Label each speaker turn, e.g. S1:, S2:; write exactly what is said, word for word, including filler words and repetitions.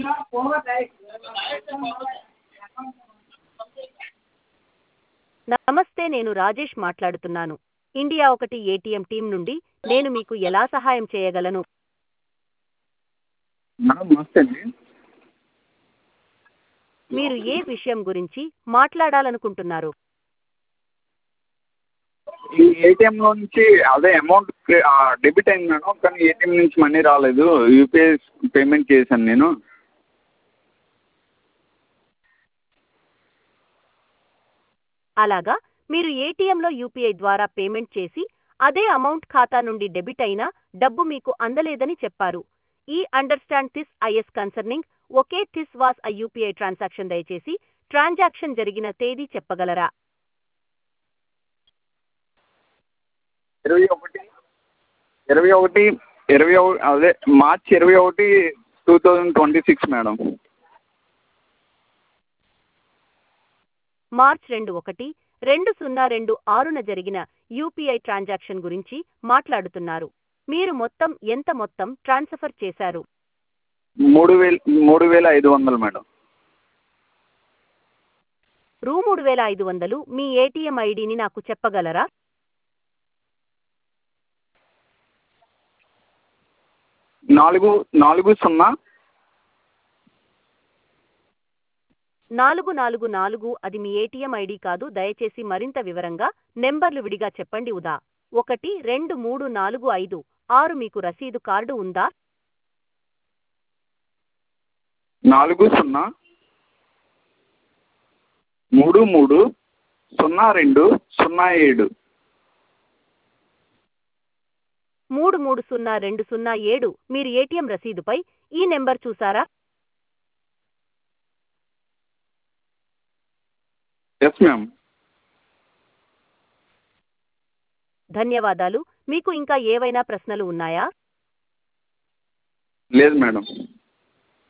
S1: నమస్తే, నేను రాజేష్ మాట్లాడుతున్నాను. ఇండియా ఒకటి ఏటీఎం టీం నుండి. నేను మీకు ఎలా సహాయం చేయగలను?
S2: మేడం నమస్తే అండి.
S1: మీరు ఏ విషయం గురించి మాట్లాడాలనుకుంటున్నారు?
S2: ఈ ఏటీఎంలో నుంచి అదే అమౌంట్ డెబిట్ అయింది మేడం, కానీ ఏటీఎం నుంచి మనీ రాలేదు. యూపీఐ పేమెంట్ చేశాను నేను.
S1: అలాగా, మీరు ఏటీఎంలో యూపీఐ ద్వారా పేమెంట్ చేసి అదే అమౌంట్ ఖాతా నుండి డెబిట్ అయినా డబ్బు మీకు అందలేదని చెప్పారు. ఈ understand this is concerning okay this was a UPI transaction. దయచేసి ట్రాన్సాక్షన్ జరిగిన తేదీ చెప్పగలరా?
S2: ఇరవై ఒకటి ఇరవై ఒకటి ఇరవై ఒకటి అదే మార్చ్ ఇరవై ఒకటి two thousand twenty six madam.
S1: March రెండు ఒకటి రెండు సున్నా రెండు ఆరున జరిగిన యూపీఐ ట్రాన్సాక్షన్ గురించి మాట్లాడుతున్నారు. మీరు మొత్తం ఎంత మొత్తం ట్రాన్స్ఫర్ చేశారు?
S2: మూడు వేలు మూడు వేల ఐదు వందలు మేడం.
S1: రూ మూడు వేల ఐదు వందలు. మీ ఏటీఎం ఐడిని నాకు చెప్పగలరా?
S2: నాలుగు నాలుగు సున్నా
S1: నాలుగు నాలుగు నాలుగు అది మీ ఏటీఎం ఐడి కాదు. దయచేసి మరింత వివరంగా నెంబర్లు విడిగా చెప్పండి. ఉదా ఒకటి రెండు మూడు నాలుగు ఐదు ఆరు. మీకు రసీదు కార్డు ఉందా?
S2: నాలుగు సున్నా మూడు మూడు సున్నా రెండు సున్నా ఏడు.
S1: మూడు మూడు సున్నా రెండు సున్నా ఏడు. మీరు ఏటీఎం రసీదుపై ఈ నెంబర్ చూసారా?
S2: Yes ma'am.
S1: ధన్యవాదాలు. మీకు ఇంకా ఏవైనా ప్రశ్నలు ఉన్నాయా?
S2: లేదు మేడం.